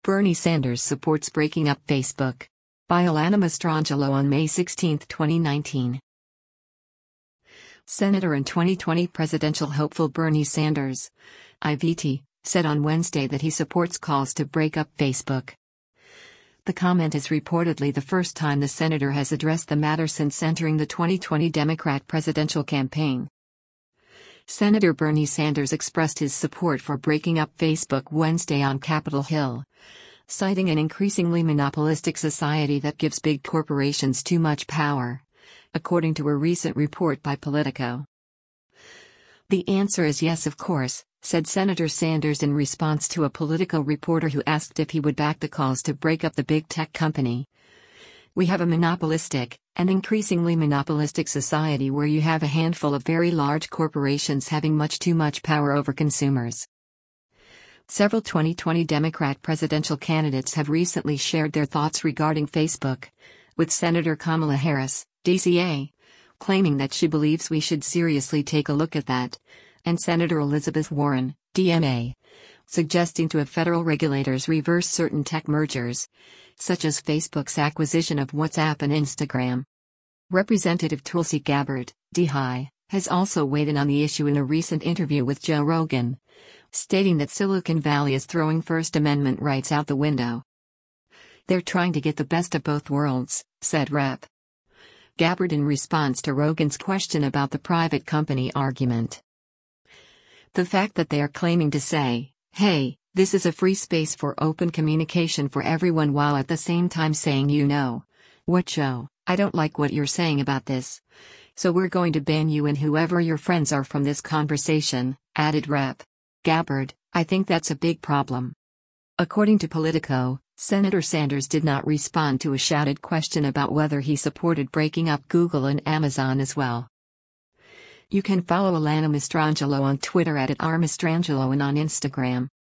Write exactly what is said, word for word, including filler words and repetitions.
Bernie Sanders supports breaking up Facebook. By Alana Mastrangelo on May sixteenth, twenty nineteen. Senator and twenty twenty presidential hopeful Bernie Sanders, I V T, said on Wednesday that he supports calls to break up Facebook. The comment is reportedly the first time the senator has addressed the matter since entering the twenty twenty Democrat presidential campaign. Senator Bernie Sanders expressed his support for breaking up Facebook Wednesday on Capitol Hill, citing an increasingly monopolistic society that gives big corporations too much power, according to a recent report by Politico. "The answer is yes, of course," said Senator Sanders in response to a Politico reporter who asked if he would back the calls to break up the big tech company. "We have a monopolistic, and increasingly monopolistic society where you have a handful of very large corporations having much too much power over consumers." Several twenty twenty Democrat presidential candidates have recently shared their thoughts regarding Facebook, with Senator Kamala Harris, D C A, claiming that she believes we should seriously take a look at that, and Senator Elizabeth Warren, D M A, suggesting to have federal regulators reverse certain tech mergers, such as Facebook's acquisition of WhatsApp and Instagram. Representative Tulsi Gabbard, D H I, has also weighed in on the issue in a recent interview with Joe Rogan, stating that Silicon Valley is throwing First Amendment rights out the window. "They're trying to get the best of both worlds," said Rep Gabbard in response to Rogan's question about the private company argument. "The fact that they are claiming to say, hey, this is a free space for open communication for everyone, while at the same time saying, you know what, Joe, I don't like what you're saying about this, so we're going to ban you and whoever your friends are from this conversation," added Rep Gabbard. "I think that's a big problem." According to Politico, Senator Sanders did not respond to a shouted question about whether he supported breaking up Google and Amazon as well. You can follow Alana Mastrangelo on Twitter at, at r mastrangelo and on Instagram